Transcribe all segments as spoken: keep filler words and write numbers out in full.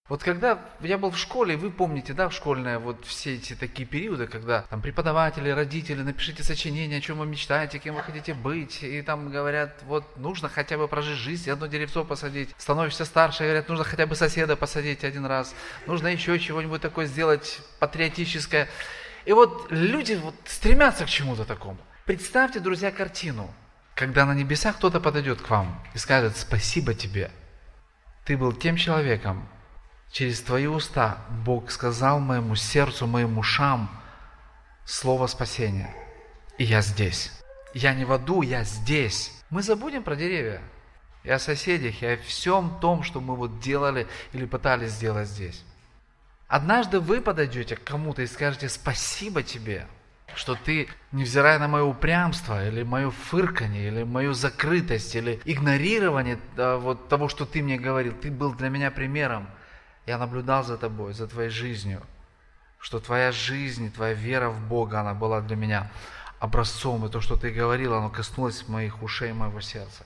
Вот когда я был в школе, вы помните, да, в школьные вот все эти такие периоды, когда там преподаватели, родители, напишите сочинение, о чем вы мечтаете, кем вы хотите быть, и там говорят, вот нужно хотя бы прожить жизнь, одно деревцо посадить, становишься старше, говорят, нужно хотя бы соседа посадить один раз, нужно еще чего-нибудь такое сделать патриотическое. И вот люди вот стремятся к чему-то такому. Представьте, друзья, картину, когда на небесах кто-то подойдет к вам и скажет: спасибо тебе, ты был тем человеком, через твои уста Бог сказал моему сердцу, моим ушам слово спасения. И я здесь. Я не в аду, я здесь. Мы забудем про деревья, и о соседях, и о всем том, что мы вот делали или пытались сделать здесь. Однажды вы подойдете к кому-то и скажете: спасибо тебе, что ты, невзирая на мое упрямство, или мое фырканье, или мою закрытость, или игнорирование да, вот того, что ты мне говорил, ты был для меня примером. Я наблюдал за тобой, за твоей жизнью, что твоя жизнь, твоя вера в Бога, она была для меня образцом, и то, что ты говорил, оно коснулось моих ушей, моего сердца.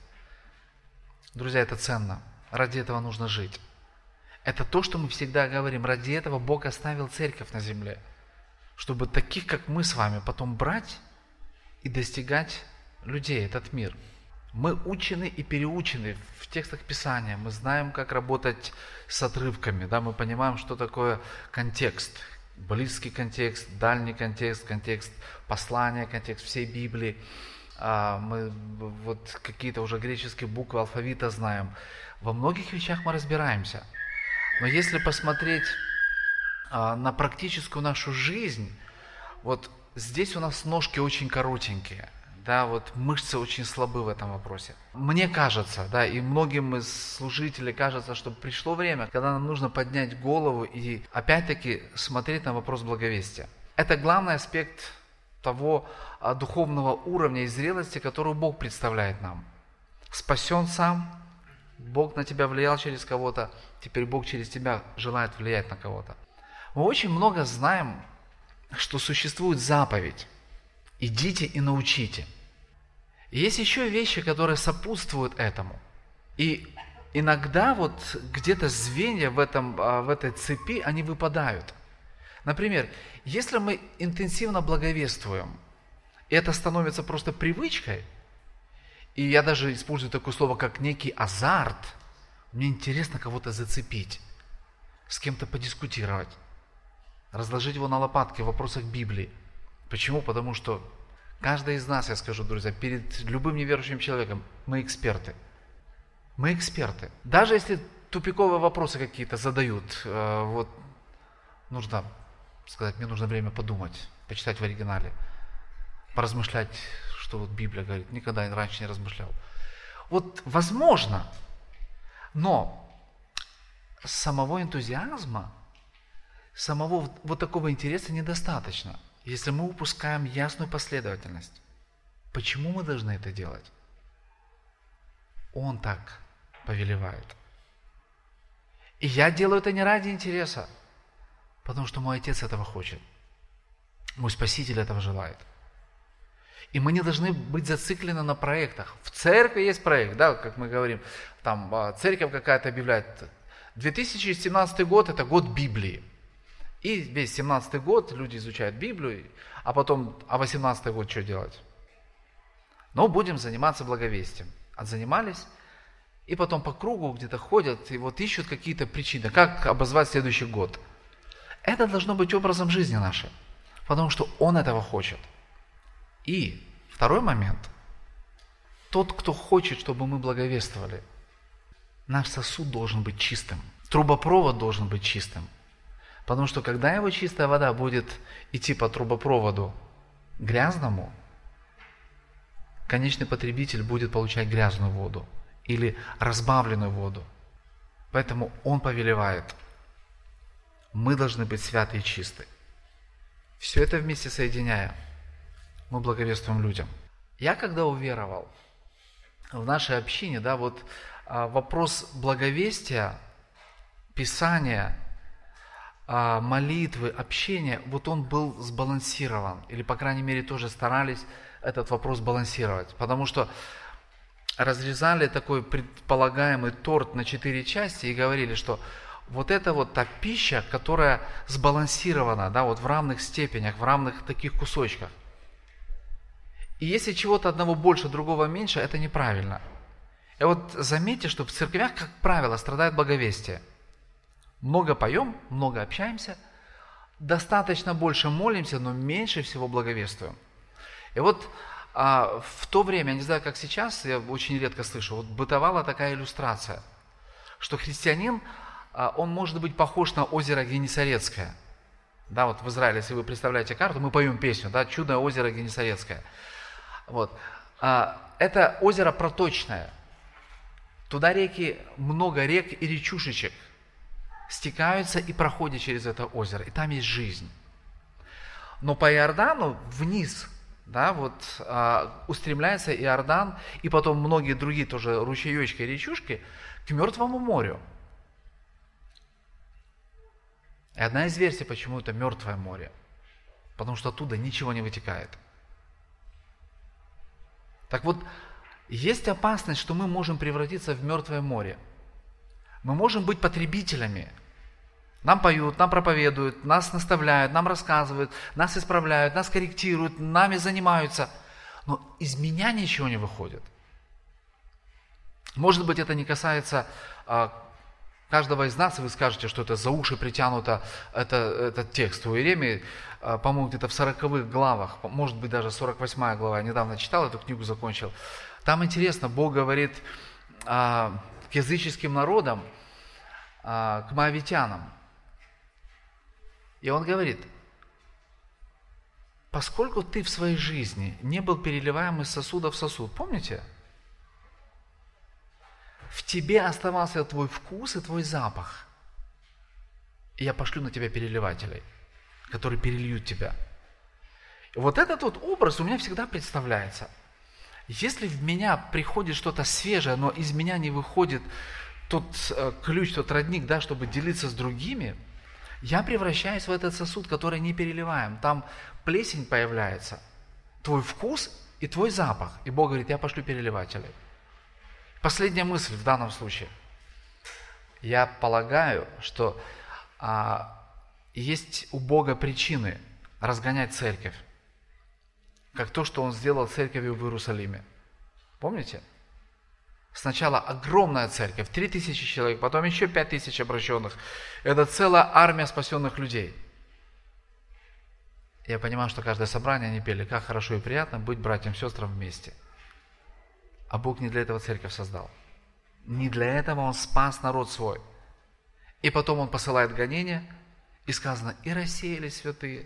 Друзья, это ценно. Ради этого нужно жить. Это то, что мы всегда говорим. Ради этого Бог оставил церковь на земле, чтобы таких, как мы с вами, потом брать и достигать людей, этот мир. Мы учены и переучены в текстах Писания. Мы знаем, как работать с отрывками. Да? Мы понимаем, что такое контекст. Близкий контекст, дальний контекст, контекст послания, контекст всей Библии. Мы вот какие-то уже греческие буквы алфавита знаем. Во многих вещах мы разбираемся. Но если посмотреть на практическую нашу жизнь, вот здесь у нас ножки очень коротенькие. Да, вот мышцы очень слабы в этом вопросе. Мне кажется, да, и многим из служителей кажется, что пришло время, когда нам нужно поднять голову и опять-таки смотреть на вопрос благовестия. Это главный аспект того а, духовного уровня и зрелости, которую Бог представляет нам. Спасен сам, Бог на тебя влиял через кого-то, теперь Бог через тебя желает влиять на кого-то. Мы очень много знаем, что существует заповедь. Идите и научите. И есть еще вещи, которые сопутствуют этому. И иногда вот где-то звенья в, этом, в этой цепи, они выпадают. Например, если мы интенсивно благовествуем, и это становится просто привычкой, и я даже использую такое слово, как некий азарт, мне интересно кого-то зацепить, с кем-то подискутировать, разложить его на лопатки в вопросах Библии. Почему? Потому что каждый из нас, я скажу, друзья, перед любым неверующим человеком мы эксперты. Мы эксперты. Даже если тупиковые вопросы какие-то задают, э, вот нужно сказать, мне нужно время подумать, почитать в оригинале, поразмышлять, что вот Библия говорит. Никогда раньше не размышлял. Вот возможно, но самого энтузиазма, самого вот такого интереса недостаточно. Если мы упускаем ясную последовательность, почему мы должны это делать? Он так повелевает. И я делаю это не ради интереса, потому что мой Отец этого хочет. Мой Спаситель этого желает. И мы не должны быть зациклены на проектах. В церкви есть проект, да, как мы говорим, там церковь какая-то объявляет, две тысячи семнадцатый год – это год Библии. И весь семнадцатый год люди изучают Библию, а потом, а восемнадцатый год что делать? Ну, будем заниматься благовестием. Отзанимались, и потом по кругу где-то ходят, и вот ищут какие-то причины, как обозвать следующий год. Это должно быть образом жизни нашей, потому что Он этого хочет. И второй момент. Тот, кто хочет, чтобы мы благовествовали, наш сосуд должен быть чистым, трубопровод должен быть чистым. Потому что когда его чистая вода будет идти по трубопроводу грязному, конечный потребитель будет получать грязную воду или разбавленную воду. Поэтому он повелевает. Мы должны быть святы и чисты. Все это вместе соединяя, мы благовествуем людям. Я когда уверовал в нашей общине, да, вот вопрос благовестия, Писания, молитвы, общения, вот он был сбалансирован. Или, по крайней мере, тоже старались этот вопрос балансировать. Потому что разрезали такой предполагаемый торт на четыре части и говорили, что вот это вот та пища, которая сбалансирована, да, вот в равных степенях, в равных таких кусочках. И если чего-то одного больше, другого меньше, это неправильно. И вот заметьте, что в церквях, как правило, страдает благовестие. Много поем, много общаемся, достаточно больше молимся, но меньше всего благовествуем. И вот а, в то время, я не знаю, как сейчас, я очень редко слышу, вот бытовала такая иллюстрация, что христианин, а, он может быть похож на озеро Генесарецкое. Да, вот в Израиле, если вы представляете карту, мы поем песню, да, «Чудное озеро Генесарецкое». Вот. А, это озеро проточное. Туда реки, много рек и речушечек стекаются и проходят через это озеро. И там есть жизнь. Но по Иордану вниз, да, вот, а, устремляется Иордан, и потом многие другие тоже ручеечки и речушки к Мертвому морю. И одна из версий, почему это Мертвое море. Потому что оттуда ничего не вытекает. Так вот, есть опасность, что мы можем превратиться в Мертвое море. Мы можем быть потребителями. Нам поют, нам проповедуют, нас наставляют, нам рассказывают, нас исправляют, нас корректируют, нами занимаются. Но из меня ничего не выходит. Может быть, это не касается а, каждого из нас, и вы скажете, что это за уши притянуто, это, этот текст у Иеремии, а, по-моему, где-то в сороковых главах, может быть, даже сорок восьмая глава, я недавно читал, эту книгу закончил. Там интересно, Бог говорит а, к языческим народам, а, к моавитянам. И Он говорит: поскольку ты в своей жизни не был переливаем из сосуда в сосуд, помните? В тебе оставался твой вкус и твой запах. И я пошлю на тебя переливателей, которые перельют тебя. И вот этот вот образ у меня всегда представляется. Если в меня приходит что-то свежее, но из меня не выходит тот э, ключ, тот родник, да, чтобы делиться с другими, я превращаюсь в этот сосуд, который не переливаем. Там плесень появляется, твой вкус и твой запах. И Бог говорит: я пошлю переливателей. Последняя мысль в данном случае. Я полагаю, что а, есть у Бога причины разгонять церковь, как то, что Он сделал церковью в Иерусалиме. Помните? Сначала огромная церковь, три тысячи человек, потом еще пять тысяч обращенных. Это целая армия спасенных людей. Я понимаю, что каждое собрание они пели: как хорошо и приятно быть братьям и сестрам вместе. А Бог не для этого церковь создал. Не для этого Он спас народ свой. И потом Он посылает гонения, и сказано: и рассеялись святые.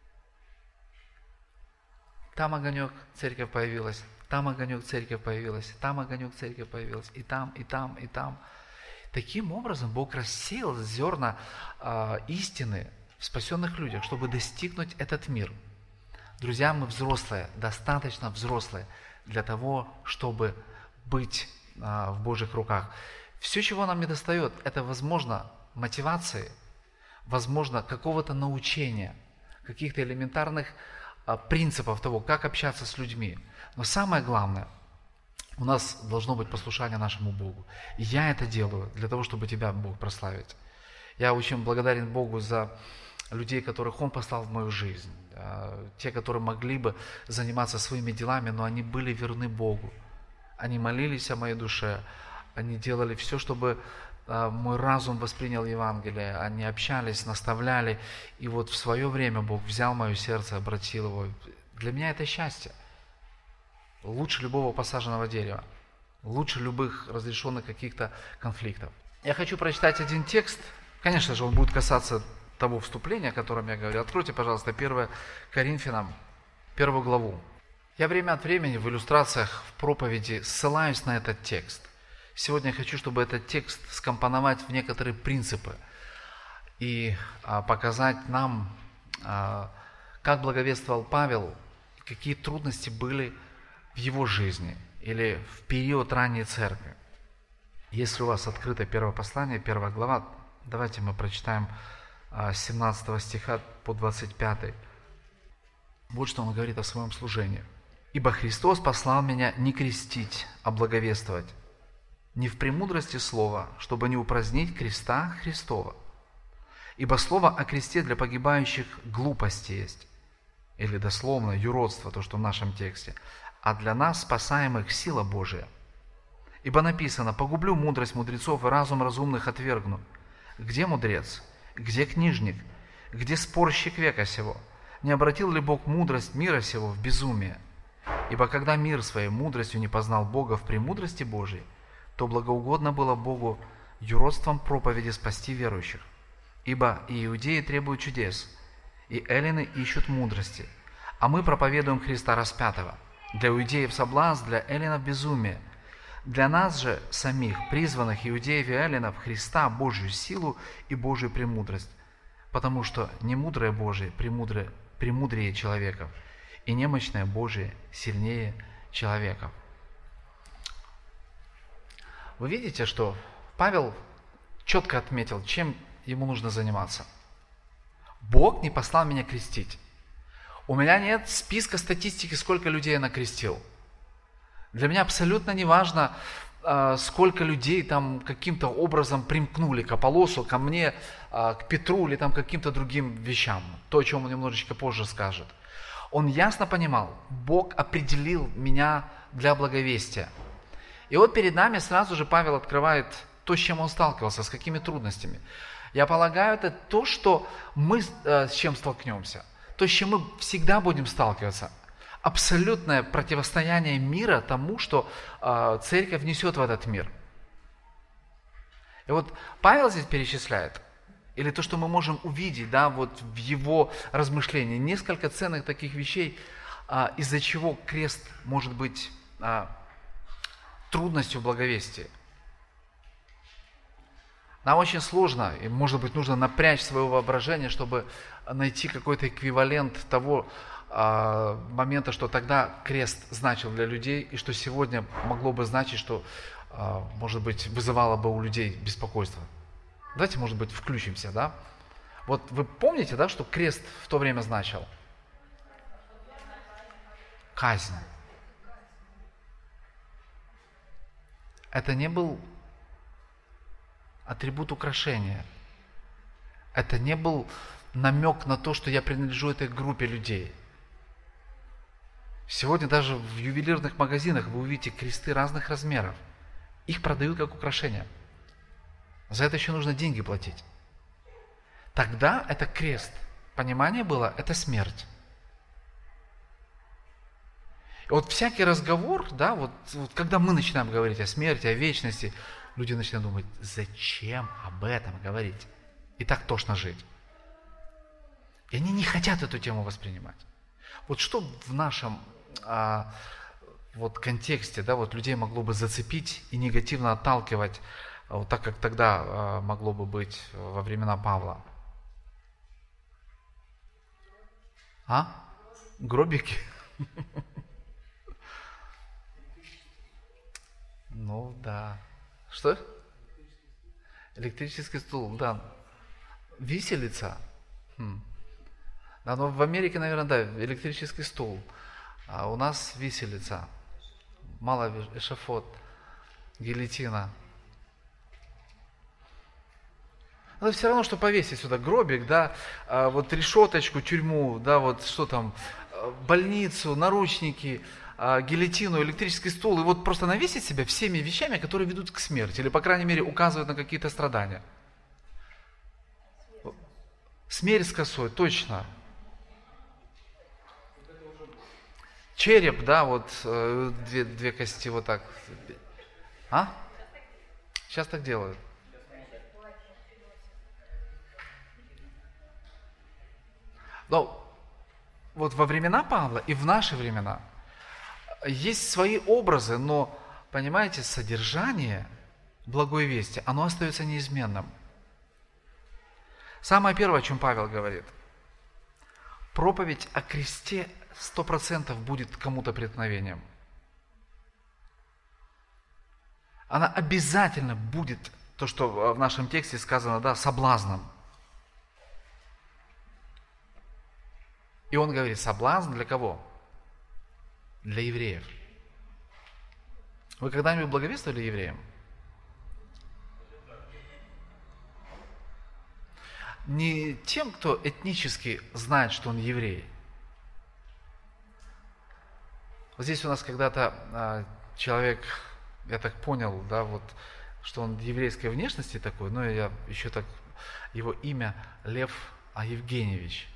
Там огонек, церковь появилась. Там огонек, церковь появилась, там огонек, церковь появилась, и там, и там, и там. Таким образом, Бог рассеял зерна э, истины в спасенных людях, чтобы достигнуть этот мир. Друзья, мы взрослые, достаточно взрослые для того, чтобы быть э, в Божьих руках. Все, чего нам не достает, это, возможно, мотивации, возможно, какого-то научения, каких-то элементарных э, принципов того, как общаться с людьми. Но самое главное, у нас должно быть послушание нашему Богу. И я это делаю для того, чтобы тебя, Бог, прославить. Я очень благодарен Богу за людей, которых Он послал в мою жизнь. Те, которые могли бы заниматься своими делами, но они были верны Богу. Они молились о моей душе, они делали все, чтобы мой разум воспринял Евангелие, они общались, наставляли. И вот в свое время Бог взял мое сердце, обратил его. Для меня это счастье. Лучше любого посаженного дерева, лучше любых разрешенных каких-то конфликтов. Я хочу прочитать один текст. Конечно же, он будет касаться того вступления, о котором я говорю. Откройте, пожалуйста, первое Коринфянам, первую главу. Я время от времени в иллюстрациях, в проповеди ссылаюсь на этот текст. Сегодня я хочу, чтобы этот текст скомпоновать в некоторые принципы и а, показать нам, а, как благовествовал Павел, какие трудности были в его жизни или в период ранней церкви. Если у вас открыто первое послание, первая глава, давайте мы прочитаем с семнадцатого стиха по двадцать пятый. Вот что он говорит о своем служении. «Ибо Христос послал меня не крестить, а благовествовать, не в премудрости слова, чтобы не упразднить креста Христова. Ибо слово о кресте для погибающих глупость есть, или дословно юродство, то, что в нашем тексте, а для нас, спасаемых, сила Божия. Ибо написано: «Погублю мудрость мудрецов и разум разумных отвергну». Где мудрец? Где книжник? Где спорщик века сего? Не обратил ли Бог мудрость мира сего в безумие? Ибо когда мир своей мудростью не познал Бога в премудрости Божией, то благоугодно было Богу юродством проповеди спасти верующих. Ибо и иудеи требуют чудес, и эллины ищут мудрости, а мы проповедуем Христа распятого. Для иудеев соблазн, для эллинов безумие. Для нас же, самих, призванных иудеев и эллинов, Христа, Божью силу и Божью премудрость. Потому что немудрое Божие премудрее, премудрее человеков, и немощное Божие сильнее человеков. Вы видите, что Павел четко отметил, чем ему нужно заниматься. Бог не послал меня крестить. У меня нет списка статистики, сколько людей я накрестил. Для меня абсолютно не важно, сколько людей там каким-то образом примкнули к Аполлосу, ко мне, к Петру или там каким-то другим вещам. То, о чем он немножечко позже скажет. Он ясно понимал, Бог определил меня для благовестия. И вот перед нами сразу же Павел открывает то, с чем он сталкивался, с какими трудностями. Я полагаю, это то, что мы с чем столкнемся, то, с чем мы всегда будем сталкиваться. Абсолютное противостояние мира тому, что э, церковь несет в этот мир. И вот Павел здесь перечисляет, или то, что мы можем увидеть, да, вот в его размышлении, несколько ценных таких вещей, э, из-за чего крест может быть э, трудностью благовестия. Нам очень сложно, и, может быть, нужно напрячь свое воображение, чтобы найти какой-то эквивалент того э, момента, что тогда крест значил для людей, и что сегодня могло бы значить, что, э, может быть, вызывало бы у людей беспокойство. Давайте, может быть, включимся, да? Вот вы помните, да, что крест в то время значил? Казнь. Это не был атрибут украшения. Это не был намек на то, что я принадлежу этой группе людей. Сегодня даже в ювелирных магазинах вы увидите кресты разных размеров. Их продают как украшения. За это еще нужно деньги платить. Тогда это крест. Понимание было, это смерть. И вот всякий разговор, да, вот, вот когда мы начинаем говорить о смерти, о вечности, люди начинают думать, зачем об этом говорить? И так тошно жить. И они не хотят эту тему воспринимать. Вот что в нашем а, вот контексте, да, вот людей могло бы зацепить и негативно отталкивать, вот так, как тогда а, могло бы быть во времена Павла? А? Гробики? Ну да. Что? Электрический стул, да. Виселица. Хм. Да, но в Америке, наверное, да, электрический стул. А у нас виселица. Мало эшафот. Гильотина. Это все равно, что повесить сюда гробик, да, а вот решеточку, тюрьму, да, вот что там, больницу, наручники, гильотину, электрический стул, и вот просто навесить себя всеми вещами, которые ведут к смерти, или, по крайней мере, указывают на какие-то страдания. Смерть с косой, точно. Череп, да, вот две, две кости вот так. А? Сейчас так делают. Но вот во времена Павла и в наши времена есть свои образы, но, понимаете, содержание благой вести, оно остается неизменным. Самое первое, о чем Павел говорит, проповедь о кресте сто процентов будет кому-то преткновением. Она обязательно будет, то, что в нашем тексте сказано, да, соблазном. И он говорит, соблазн для кого? Для евреев. Вы когда-нибудь благовествовали евреям? не тем, кто этнически знает, что он еврей. Вот здесь у нас когда-то а, человек, я так понял, да, вот, что он еврейской внешности такой, но я еще так, его имя Лев Евгеньевич.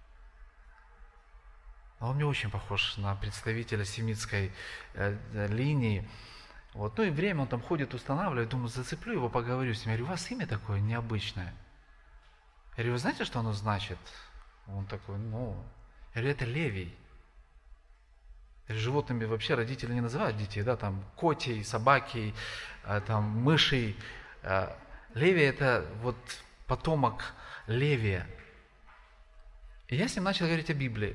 Он мне очень похож на представителя семитской э, линии. Вот. Ну и время он там ходит, устанавливает, думаю, зацеплю его, поговорю с ним. Я говорю, у вас имя такое необычное. Я говорю, вы знаете, что оно значит? Он такой, ну, я говорю, это Левий. Я говорю, животными вообще родители не называют детей, да, там котей, собаки, э, там мышей. Э, Левий это вот потомок Левия. И я с ним начал говорить о Библии.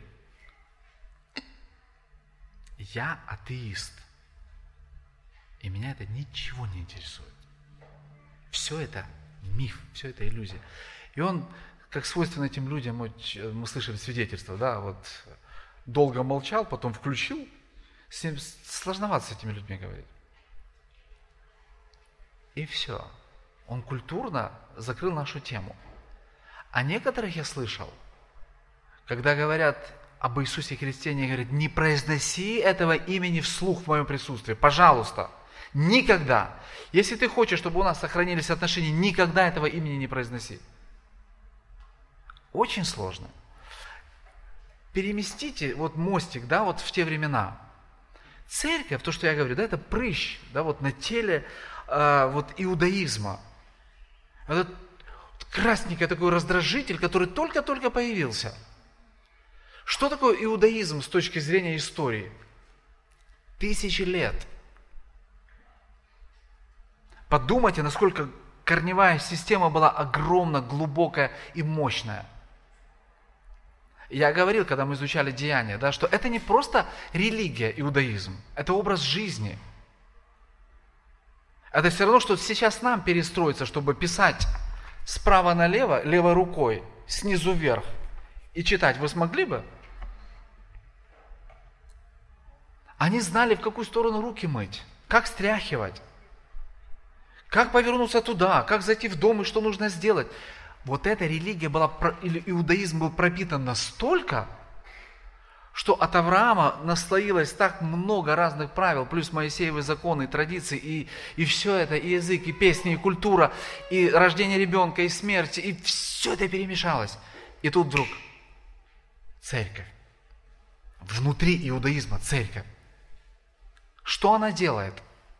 Я атеист. И меня это ничего не интересует. Все это миф, все это иллюзия. И он, как свойственно этим людям, мы слышали свидетельства, да, вот долго молчал, потом включил. С ним сложновато с этими людьми говорить. И все. Он культурно закрыл нашу тему. А некоторых я слышал, когда говорят об Иисусе Христе, они говорят, не произноси этого имени вслух в моем присутствии, пожалуйста, никогда. Если ты хочешь, чтобы у нас сохранились отношения, никогда этого имени не произноси. Очень сложно. Переместите вот мостик, да, вот в те времена. Церковь, то, что я говорю, да, это прыщ, да, вот на теле э, вот иудаизма. Этот красненький такой раздражитель, который только-только появился. Что такое иудаизм с точки зрения истории? Тысячи лет. Подумайте, насколько корневая система была огромна, глубокая и мощная. Я говорил, когда мы изучали Деяния, да, что это не просто религия, иудаизм, это образ жизни. Это все равно, что сейчас нам перестроиться, чтобы писать справа налево, левой рукой, снизу вверх, и читать вы смогли бы? Они знали, в какую сторону руки мыть, как стряхивать, как повернуться туда, как зайти в дом и что нужно сделать. Вот эта религия была, или иудаизм был пропитан настолько, что от Авраама наслоилось так много разных правил, плюс Моисеевы законы, традиции, и, и все это, и язык, и песни, и культура, и рождение ребенка, и смерть, и все это перемешалось. И тут вдруг церковь. Внутри иудаизма церковь. Что она делает?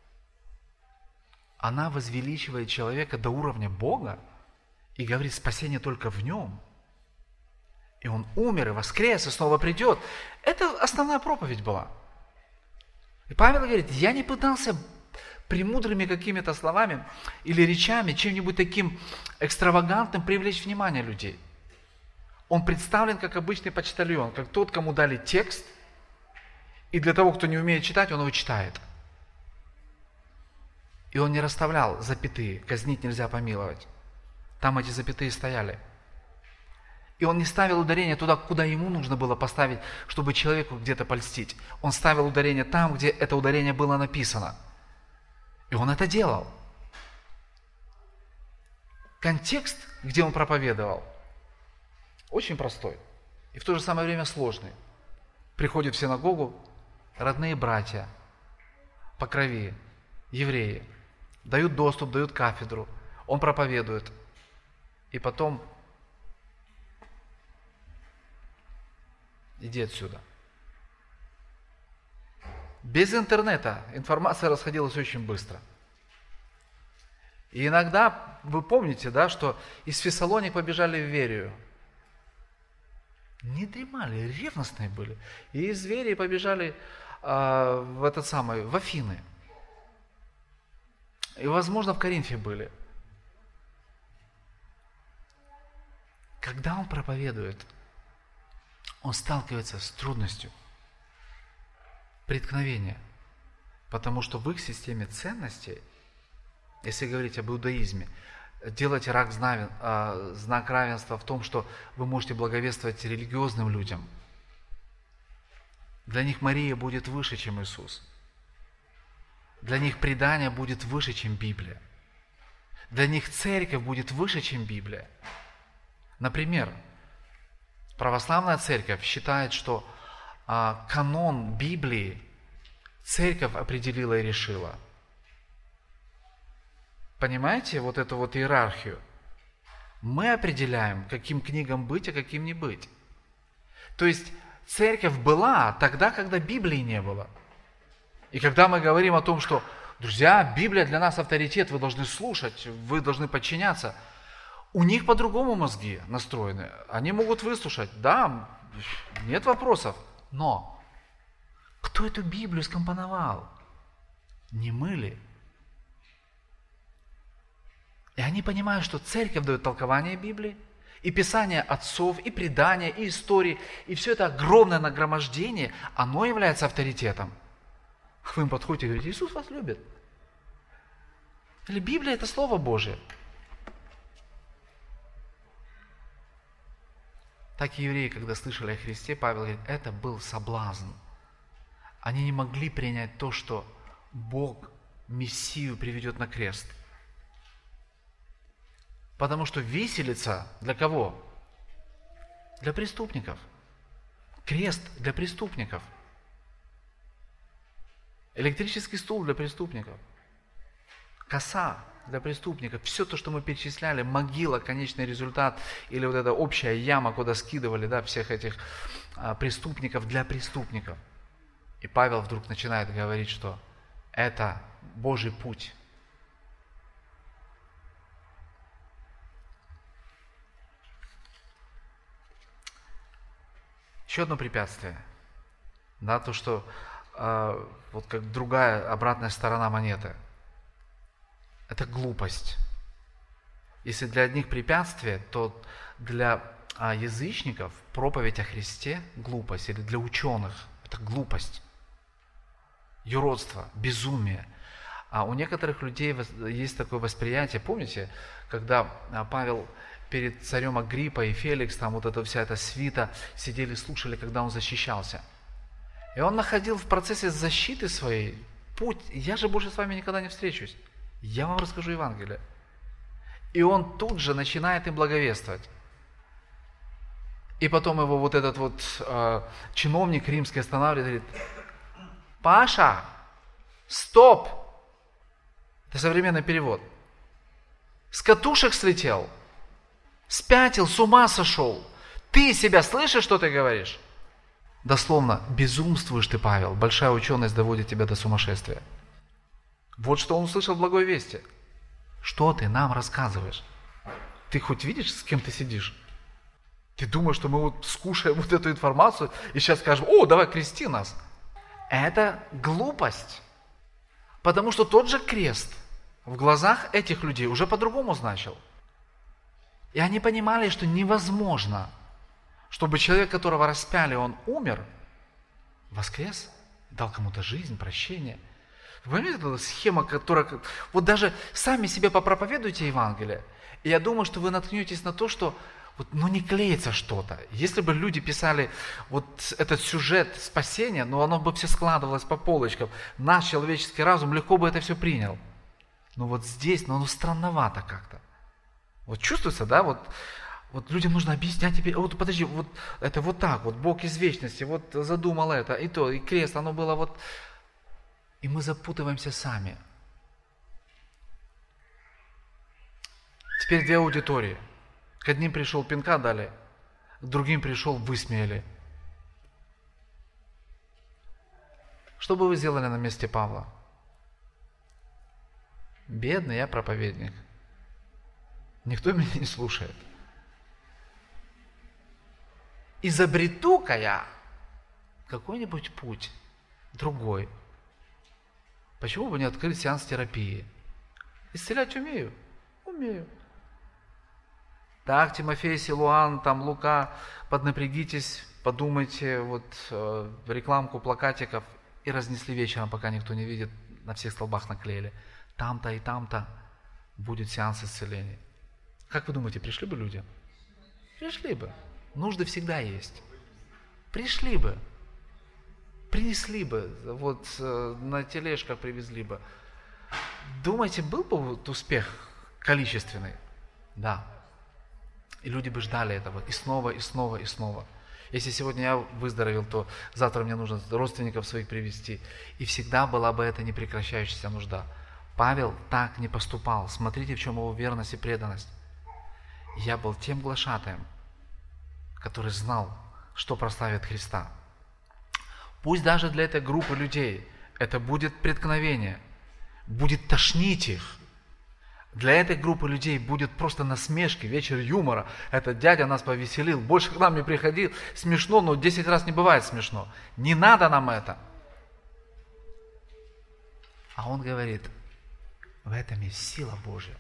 Она возвеличивает человека до уровня Бога и говорит, спасение только в нем. И он умер, и воскрес, и снова придет. Это основная проповедь была. И Павел говорит, я не пытался премудрыми какими-то словами или речами, чем-нибудь таким экстравагантным привлечь внимание людей. Он представлен как обычный почтальон, как тот, кому дали текст, и для того, кто не умеет читать, он его читает. И он не расставлял запятые, казнить нельзя помиловать. Там эти запятые стояли. И он не ставил ударение туда, куда ему нужно было поставить, чтобы человеку где-то польстить. Он ставил ударение там, где это ударение было написано. И он это делал. Контекст, где он проповедовал, очень простой и в то же самое время сложный. Приходят в синагогу родные братья по крови, евреи, дают доступ, дают кафедру, он проповедует. И потом иди отсюда. Без интернета информация расходилась очень быстро. И иногда, вы помните, да, что из Фессалоник побежали в Верию. Не дремали, ревностные были. И из Верии побежали э, в этот самый, в Афины. И, возможно, в Коринфе были. Когда он проповедует, он сталкивается с трудностью, преткновения. Потому что в их системе ценностей, если говорить об иудаизме, делать рак знак, знак равенства в том, что вы можете благовествовать религиозным людям. Для них Мария будет выше, чем Иисус. Для них предание будет выше, чем Библия. Для них церковь будет выше, чем Библия. Например, православная церковь считает, что а, канон Библии церковь определила и решила. Понимаете вот эту вот иерархию? Мы определяем, каким книгам быть, а каким не быть. То есть церковь была тогда, когда Библии не было. И когда мы говорим о том, что, друзья, Библия для нас авторитет, вы должны слушать, вы должны подчиняться, у них по-другому мозги настроены. Они могут выслушать, да, нет вопросов, но кто эту Библию скомпоновал? Не мы ли? И они понимают, что церковь дает толкование Библии, и Писание отцов, и предания, и истории, и все это огромное нагромождение, оно является авторитетом. Вы им подходите и говорите: Иисус вас любит. Или Библия – это Слово Божие. Так и евреи, когда слышали о Христе, Павел говорит, это был соблазн. Они не могли принять то, что Бог Мессию приведет на крест. Потому что виселица для кого? Для преступников. Крест для преступников. Электрический стул для преступников. Коса для преступников. Все то, что мы перечисляли, могила, конечный результат, или вот эта общая яма, куда скидывали, да, всех этих а, преступников для преступников. И Павел вдруг начинает говорить, что это Божий путь. Еще одно препятствие, да, то, что э, вот как другая обратная сторона монеты, это глупость. Если для одних препятствие, то для а, язычников проповедь о Христе – глупость, или для ученых – это глупость, юродство, безумие. А у некоторых людей есть такое восприятие, помните, когда Павел перед царем Агриппой и Феликс, там вот эта вся эта свита, сидели, слушали, когда он защищался. И он находил в процессе защиты своей путь: я же больше с вами никогда не встречусь, я вам расскажу Евангелие. И он тут же начинает им благовествовать. И потом его вот этот вот э, чиновник римский останавливает и говорит: Паша, стоп! Это современный перевод. С катушек слетел. Спятил, с ума сошел. Ты себя слышишь, что ты говоришь? Дословно, безумствуешь ты, Павел. Большая ученость доводит тебя до сумасшествия. Вот что он услышал в благой вести. Что ты нам рассказываешь? Ты хоть видишь, с кем ты сидишь? Ты думаешь, что мы вот скушаем вот эту информацию и сейчас скажем: о, давай крести нас. Это глупость. Потому что тот же крест в глазах этих людей уже по-другому значил. И они понимали, что невозможно, чтобы человек, которого распяли, он умер, воскрес, дал кому-то жизнь, прощение. Вы понимаете, эта схема, которая... Вот даже сами себе попроповедуйте Евангелие, и я думаю, что вы наткнетесь на то, что вот, ну, не клеится что-то. Если бы люди писали вот этот сюжет спасения, ну, оно бы все складывалось по полочкам. Наш человеческий разум легко бы это все принял. Но вот здесь, ну, оно странновато как-то. Вот чувствуется, да, вот, вот людям нужно объяснять теперь, вот подожди, вот это вот так, вот Бог из вечности, вот задумал это, и то, и крест, оно было вот... И мы запутываемся сами. Теперь две аудитории. К одним пришел, пинка дали, к другим пришел, высмеяли. Что бы вы сделали на месте Павла? Бедный я проповедник. Никто меня не слушает. Изобрету-ка я какой-нибудь путь другой. Почему бы не открыть сеанс терапии? Исцелять умею? Умею. Так, Тимофей, Силуан, там Лука, поднапрягитесь, подумайте, вот э, рекламку плакатиков, и разнесли вечером, пока никто не видит, на всех столбах наклеили. Там-то и там-то будет сеанс исцеления. Как вы думаете, пришли бы люди? Пришли бы. Нужды всегда есть. Пришли бы. Принесли бы. Вот э, на тележках привезли бы. Думаете, был бы вот успех количественный? Да. И люди бы ждали этого и снова, и снова, и снова. Если сегодня я выздоровел, то завтра мне нужно родственников своих привести. И всегда была бы эта непрекращающаяся нужда. Павел так не поступал. Смотрите, в чем его верность и преданность. Я был тем глашатаем, который знал, что прославит Христа. Пусть даже для этой группы людей это будет преткновение, будет тошнить их. Для этой группы людей будет просто насмешки, вечер юмора. Этот дядя нас повеселил, больше к нам не приходил. Смешно, но десять раз не бывает смешно. Не надо нам это. А он говорит, в этом есть сила Божья.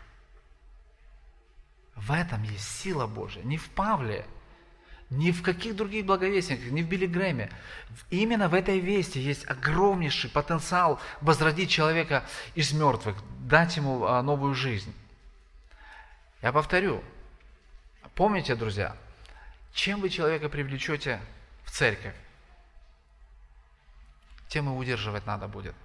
В этом есть сила Божья. Не в Павле, ни в каких других благовестниках, ни в Билли Грэме. Именно в этой вести есть огромнейший потенциал возродить человека из мертвых, дать ему новую жизнь. Я повторю. Помните, друзья, чем вы человека привлечете в церковь, тем и удерживать надо будет.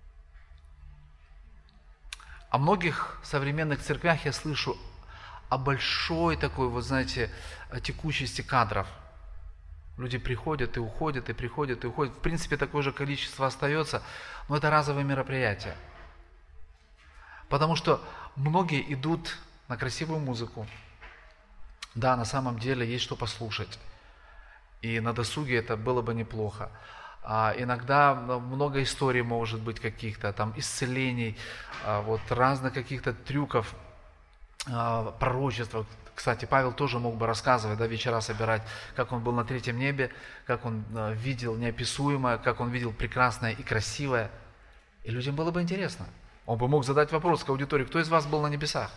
О многих современных церквях я слышу о большой такой, вот знаете, текучести кадров. Люди приходят и уходят, и приходят и уходят. В принципе, такое же количество остается, но это разовые мероприятия. Потому что многие идут на красивую музыку. Да, на самом деле есть что послушать. И на досуге это было бы неплохо. А иногда много историй может быть каких-то, там исцелений, вот разных каких-то трюков, пророчества. Кстати, Павел тоже мог бы рассказывать, да, вечера собирать, как он был на третьем небе, как он видел неописуемое, как он видел прекрасное и красивое. И людям было бы интересно. Он бы мог задать вопрос к аудитории, кто из вас был на небесах?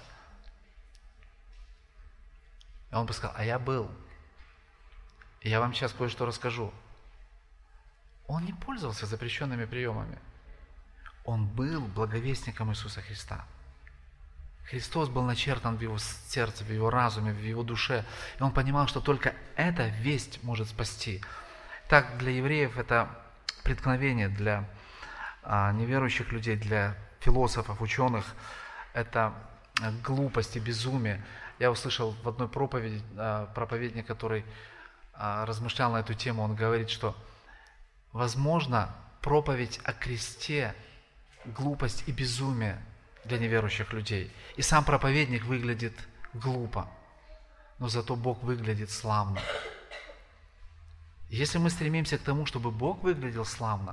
И он бы сказал, а я был. И я вам сейчас кое-что расскажу. Он не пользовался запрещенными приемами. Он был благовестником Иисуса Христа. Христос был начертан в его сердце, в его разуме, в его душе. И он понимал, что только эта весть может спасти. Так, для евреев это преткновение, для а, неверующих людей, для философов, ученых, это глупость и безумие. Я услышал в одной проповеди, а, проповедник, который а, размышлял на эту тему, он говорит, что возможно проповедь о кресте, глупость и безумие для неверующих людей. И сам проповедник выглядит глупо, но зато Бог выглядит славно. Если мы стремимся к тому, чтобы Бог выглядел славно,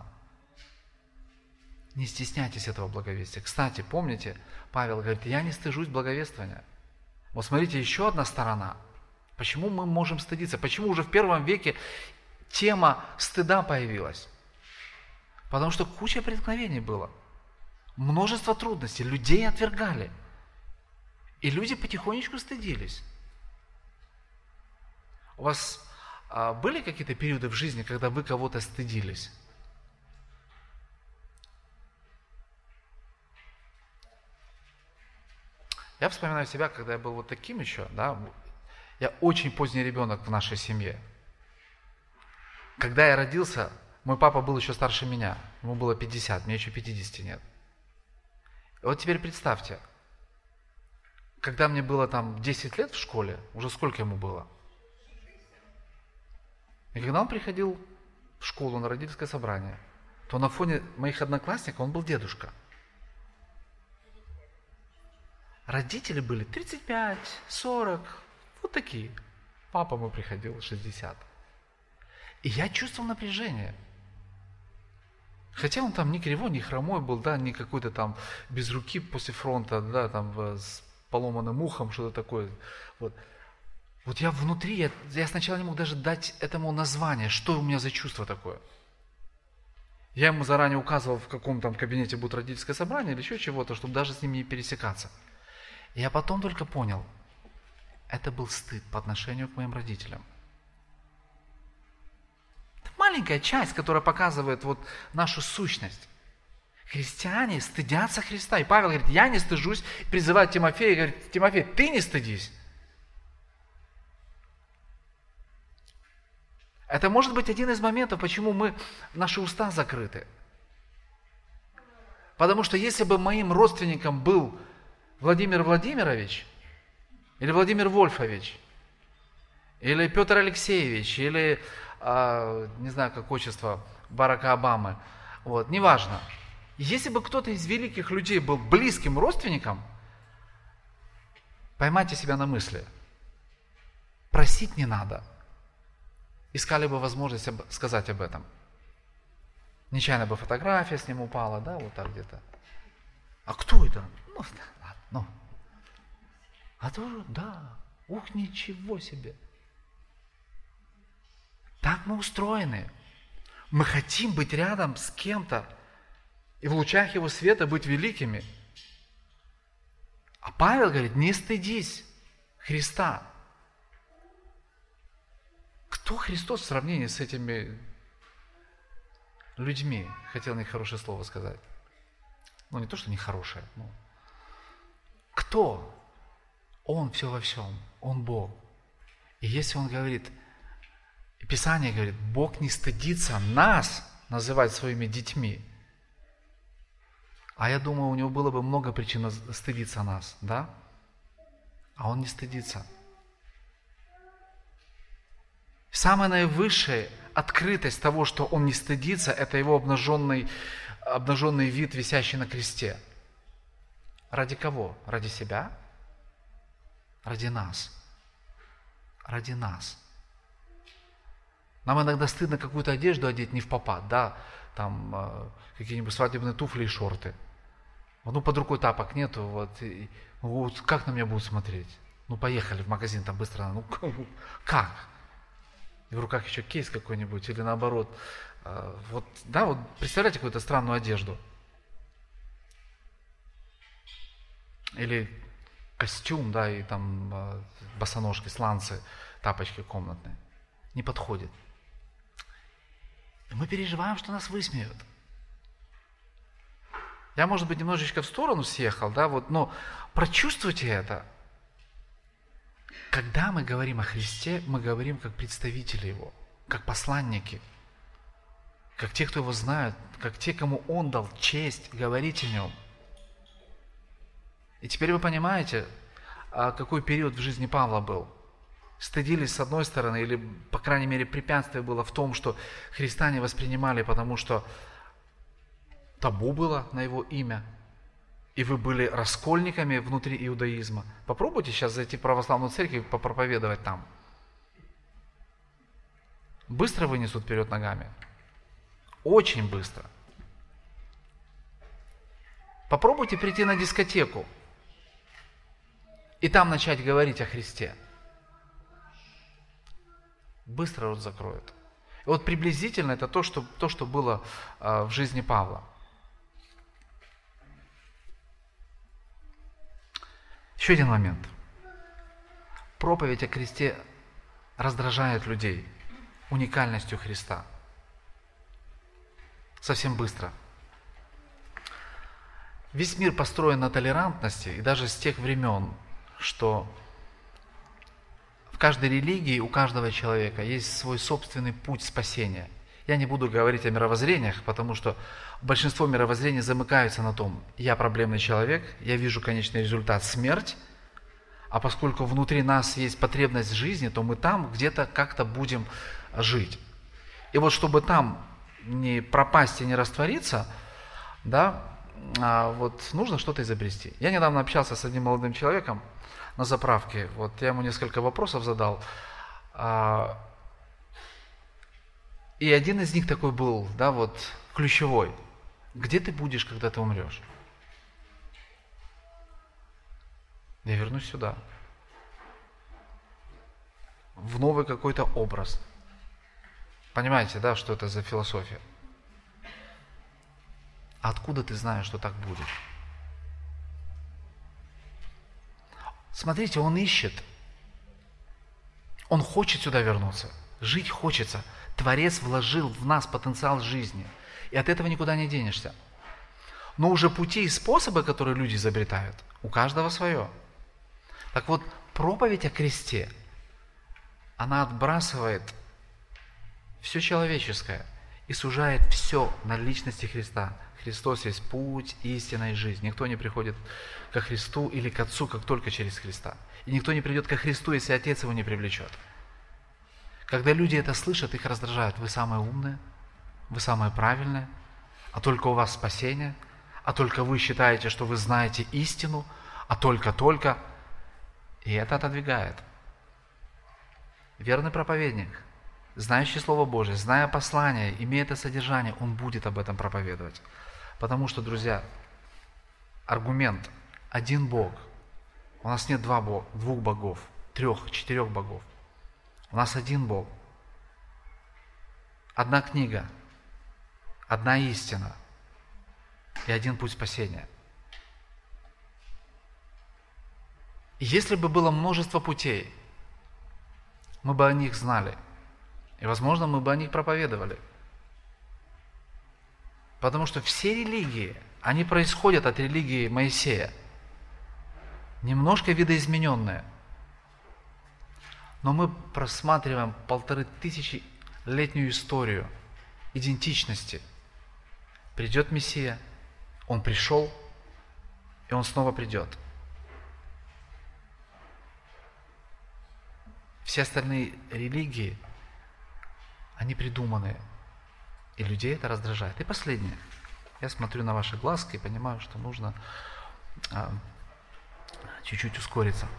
не стесняйтесь этого благовестия. Кстати, помните, Павел говорит, я не стыжусь благовествования. Вот смотрите, еще одна сторона. Почему мы можем стыдиться? Почему уже в первом веке тема стыда появилась? Потому что куча преткновений было. Множество трудностей, людей отвергали. И люди потихонечку стыдились. У вас а, были какие-то периоды в жизни, когда вы кого-то стыдились? Я вспоминаю себя, когда я был вот таким еще, да, я очень поздний ребенок в нашей семье. Когда я родился, мой папа был еще старше меня, ему было пятьдесят, мне еще пятидесяти нет. И вот теперь представьте, когда мне было там десять лет в школе, уже сколько ему было? И когда он приходил в школу на родительское собрание, то на фоне моих одноклассников он был дедушка. Родители были тридцать пять, сорок, вот такие. Папа мой приходил шестьдесят. И я чувствовал напряжение. Хотя он там ни кривой, ни хромой был, да, ни какой-то там без руки после фронта, да, там с поломанным ухом, что-то такое. Вот, вот я внутри, я, я сначала не мог даже дать этому название, что у меня за чувство такое. Я ему заранее указывал, в каком там кабинете будет родительское собрание или еще чего-то, чтобы даже с ним не пересекаться. И я потом только понял, это был стыд по отношению к моим родителям. Маленькая часть, которая показывает вот нашу сущность. Христиане стыдятся Христа. И Павел говорит, я не стыжусь, призывает Тимофея и говорит, Тимофей, ты не стыдись. Это может быть один из моментов, почему мы, наши уста закрыты. Потому что если бы моим родственником был Владимир Владимирович или Владимир Вольфович, или Петр Алексеевич, или, э, не знаю, как отчество Барака Обамы, вот, неважно. Если бы кто-то из великих людей был близким родственником, поймайте себя на мысли, просить не надо. Искали бы возможность сказать об этом. Нечаянно бы фотография с ним упала, да, вот так где-то. А кто это? Ну, ладно, ну. А тоже, да, ух, ничего себе. Так мы устроены. Мы хотим быть рядом с кем-то и в лучах его света быть великими. А Павел говорит, не стыдись Христа. Кто Христос в сравнении с этими людьми? Хотел нехорошее слово сказать. Ну, не то, что нехорошее. Но... Кто? Он все во всем. Он Бог. И если Он говорит, и Писание говорит, Бог не стыдится нас называть своими детьми. А я думаю, у Него было бы много причин стыдиться нас, да? А Он не стыдится. Самая наивысшая открытость того, что Он не стыдится, это Его обнаженный, обнаженный вид, висящий на кресте. Ради кого? Ради себя? Ради нас. Ради нас. Нам иногда стыдно какую-то одежду одеть не в попад, да, там э, какие-нибудь свадебные туфли и шорты. Ну, под рукой тапок нету, вот, и, вот, как на меня будут смотреть? Ну, поехали в магазин, там быстро, ну, как? И в руках еще кейс какой-нибудь, или наоборот, э, вот, да, вот, представляете какую-то странную одежду? Или костюм, да, и там э, босоножки, сланцы, тапочки комнатные. Не подходит. И мы переживаем, что нас высмеют. Я, может быть, немножечко в сторону съехал, да, вот, но прочувствуйте это. Когда мы говорим о Христе, мы говорим как представители Его, как посланники, как те, кто Его знают, как те, кому Он дал честь говорить о Нем. И теперь вы понимаете, какой период в жизни Павла был. Стыдились с одной стороны, или, по крайней мере, препятствие было в том, что Христа не воспринимали, потому что табу было на Его имя, и вы были раскольниками внутри иудаизма. Попробуйте сейчас зайти в православную церковь и попроповедовать там. Быстро вынесут вперед ногами. Очень быстро. Попробуйте прийти на дискотеку и там начать говорить о Христе. Быстро рот закроют. И вот приблизительно это то, что, то, что было э, в жизни Павла. Еще один момент. Проповедь о кресте раздражает людей уникальностью Христа. Совсем быстро. Весь мир построен на толерантности, и даже с тех времен, что в каждой религии у каждого человека есть свой собственный путь спасения. Я не буду говорить о мировоззрениях, потому что большинство мировоззрений замыкаются на том: я проблемный человек, я вижу конечный результат — смерть, а поскольку внутри нас есть потребность в жизни, то мы там где-то как-то будем жить. И вот чтобы там не пропасть и не раствориться, да, вот нужно что-то изобрести. Я недавно общался с одним молодым человеком на заправке, вот я ему несколько вопросов задал, и один из них такой был, да, вот ключевой: где ты будешь, когда ты умрешь? Я вернусь сюда, в новый какой-то образ. Понимаете, да, что это за философия? А откуда ты знаешь, что так будет? Смотрите, он ищет. Он хочет сюда вернуться. Жить хочется. Творец вложил в нас потенциал жизни. И от этого никуда не денешься. Но уже пути и способы, которые люди изобретают, у каждого свое. Так вот, проповедь о кресте, она отбрасывает все человеческое и сужает все на личности Христа. Христос есть путь, истина и жизнь. Никто не приходит ко Христу или к Отцу, как только через Христа. И никто не придет ко Христу, если Отец его не привлечет. Когда люди это слышат, их раздражают. Вы самые умные, вы самые правильные, а только у вас спасение, а только вы считаете, что вы знаете истину, а только-только. И это отодвигает. Верный проповедник, знающий Слово Божие, зная послание, имея это содержание, он будет об этом проповедовать. Потому что, друзья, аргумент – один Бог. У нас нет два бога, двух богов, трех, четырех богов. У нас один Бог. Одна книга, одна истина и один путь спасения. И если бы было множество путей, мы бы о них знали. И, возможно, мы бы о них проповедовали. Потому что все религии, они происходят от религии Моисея. Немножко видоизмененные. Но мы просматриваем полторы тысячи летнюю историю идентичности. Придет Мессия, Он пришел, и Он снова придет. Все остальные религии, они придуманные. И людей это раздражает. И последнее. Я смотрю на ваши глазки и понимаю, что нужно а, чуть-чуть ускориться.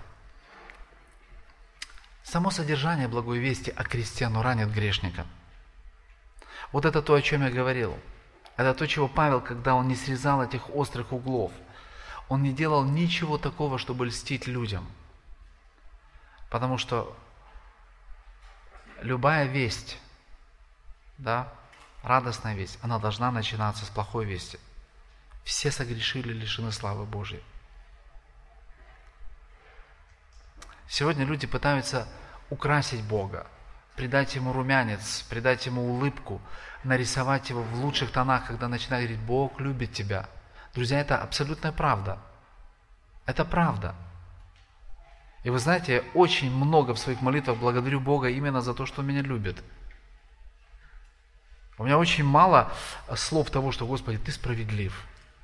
Само содержание благой вести о кресте, оно ранит грешника. Вот это то, о чем я говорил. Это то, чего Павел, когда он не срезал этих острых углов, он не делал ничего такого, чтобы льстить людям. Потому что любая весть, да, радостная весть, она должна начинаться с плохой вести. Все согрешили, лишены славы Божьей. Сегодня люди пытаются украсить Бога, придать Ему румянец, придать Ему улыбку, нарисовать Его в лучших тонах, когда начинают говорить: Бог любит тебя. Друзья, это абсолютная правда. Это правда. И вы знаете, я очень много в своих молитвах благодарю Бога именно за то, что Он меня любит. У меня очень мало слов того, что: Господи, Ты справедлив.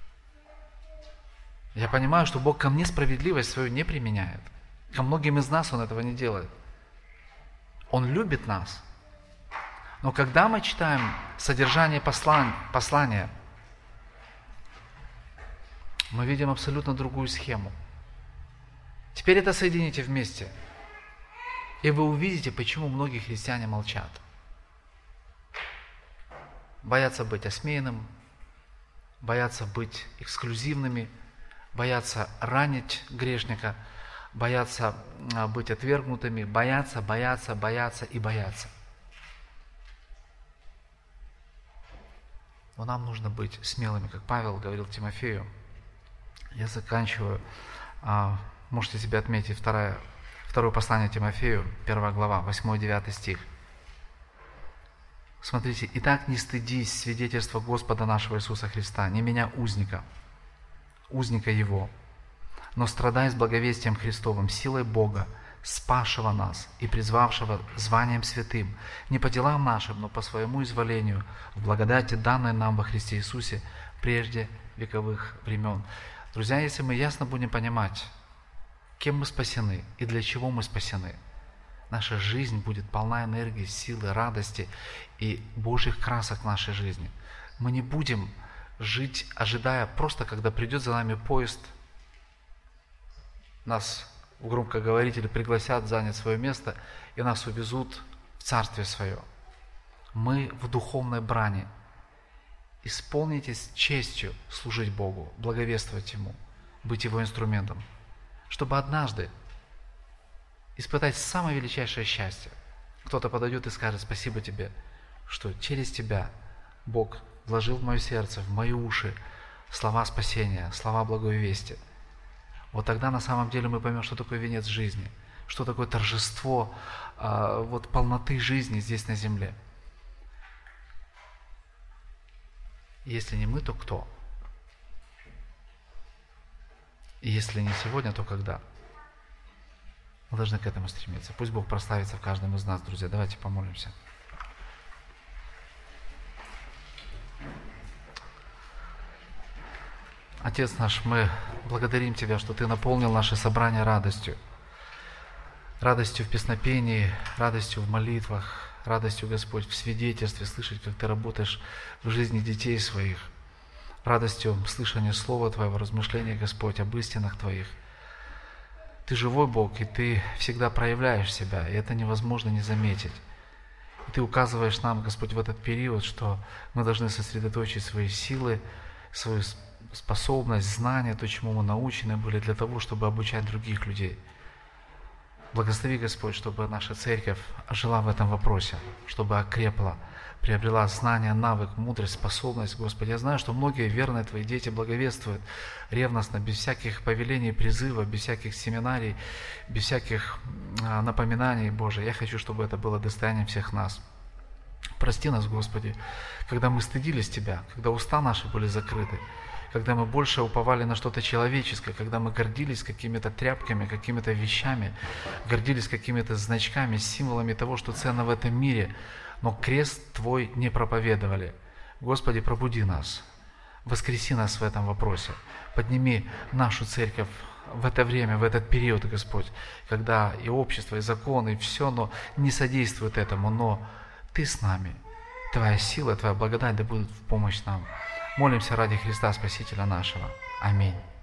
Я понимаю, что Бог ко мне справедливость свою не применяет. Ко многим из нас Он этого не делает. Он любит нас. Но когда мы читаем содержание послан... послания, мы видим абсолютно другую схему. Теперь это соедините вместе, и вы увидите, почему многие христиане молчат. Боятся быть осмеянным, боятся быть эксклюзивными, боятся ранить грешника, боятся быть отвергнутыми, боятся, боятся, боятся и боятся. Но нам нужно быть смелыми, как Павел говорил Тимофею. Я заканчиваю. Можете себе отметить второе, второе послание Тимофею, первая глава, восьмой-девятый стих. Смотрите: «Итак, не стыдись свидетельства Господа нашего Иисуса Христа, не меня узника, узника Его, но страдай с благовестием Христовым, силой Бога, спасшего нас и призвавшего званием святым, не по делам нашим, но по своему изволению, в благодати, данной нам во Христе Иисусе, прежде вековых времен». Друзья, если мы ясно будем понимать, кем мы спасены и для чего мы спасены, наша жизнь будет полна энергии, силы, радости и Божьих красок в нашей жизни. Мы не будем жить, ожидая просто, когда придет за нами поезд, нас в громкоговорителе пригласят занять свое место и нас увезут в Царствие Свое. Мы в духовной брани. Исполните с честью служить Богу, благовествовать Ему, быть Его инструментом, чтобы однажды испытать самое величайшее счастье. Кто-то подойдет и скажет: спасибо тебе, что через тебя Бог вложил в мое сердце, в мои уши слова спасения, слова благой вести. Вот тогда на самом деле мы поймем, что такое венец жизни, что такое торжество а, вот, полноты жизни здесь на земле. Если не мы, то кто? И если не сегодня, то когда? Мы должны к этому стремиться. Пусть Бог прославится в каждом из нас, друзья. Давайте помолимся. Отец наш, мы благодарим Тебя, что Ты наполнил наше собрание радостью. радостью в песнопении, радостью в молитвах, радостью, Господь, в свидетельстве, слышать, как Ты работаешь в жизни детей своих, радостью слышания Слова Твоего, размышления, Господь, об истинах Твоих. Ты живой Бог, и Ты всегда проявляешь себя, и это невозможно не заметить. И Ты указываешь нам, Господь, в этот период, что мы должны сосредоточить свои силы, свою способность, знания, то, чему мы научены были, для того, чтобы обучать других людей. Благослови, Господь, чтобы наша церковь жила в этом вопросе, чтобы окрепла, приобрела знания, навык, мудрость, способность, Господи. Я знаю, что многие верные Твои дети благовествуют ревностно, без всяких повелений, призыва, без всяких семинарий, без всяких напоминаний, Боже. Я хочу, чтобы это было достоянием всех нас. Прости нас, Господи, когда мы стыдились Тебя, когда уста наши были закрыты, когда мы больше уповали на что-то человеческое, когда мы гордились какими-то тряпками, какими-то вещами, гордились какими-то значками, символами того, что ценно в этом мире, но крест Твой не проповедовали. Господи, пробуди нас, воскреси нас в этом вопросе, подними нашу церковь в это время, в этот период, Господь, когда и общество, и законы, и все, но не содействует этому, но Ты с нами, Твоя сила, Твоя благодать да будут в помощь нам. Молимся ради Христа Спасителя нашего. Аминь.